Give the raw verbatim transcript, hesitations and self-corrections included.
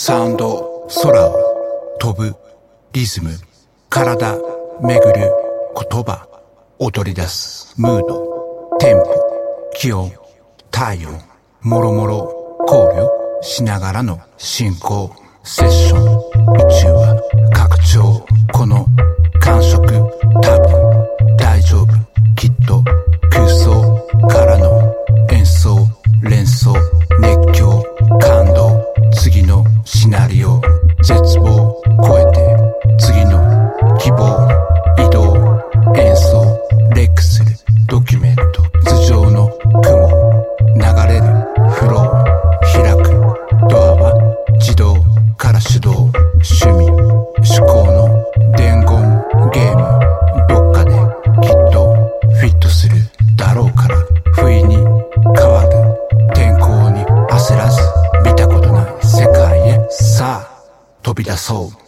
サウンド、空を飛ぶリズム、体巡る言葉、踊り出すムード、テンポ、気温、体温、もろもろ考慮しながらの進行セッション。宇宙は拡張、この感触、多分大丈夫、きっと空想からの演奏、連想、熱狂、感動、次のシナリオ、絶望超えて次の希望、移動、演奏、レックするドキュメント、頭上の雲、流れるフロー、開くドアは自動から手動、趣味思考の伝言ゲーム、どっかできっとフィットするだろうから、不意に変わる天候に焦らず、見たことない世界へさあ飛び出そう。